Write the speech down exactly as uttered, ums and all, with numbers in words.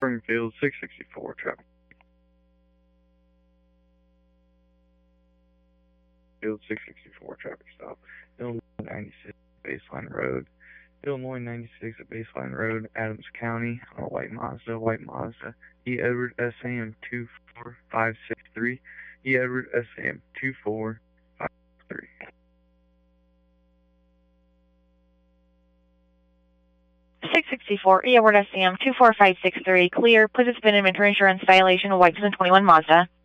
Springfield six sixty-four traffic. Field six sixty-four traffic stop. Illinois ninety-six Baseline Road. Illinois ninety-six at Baseline Road, Adams County, on a white Mazda, white Mazda. E. Edward S A M two four five six three. E. Edward S A M two four five three. six sixty-four, E. Edward S A M two four five six three, clear. Participant in insurance violation, white twenty-one Mazda.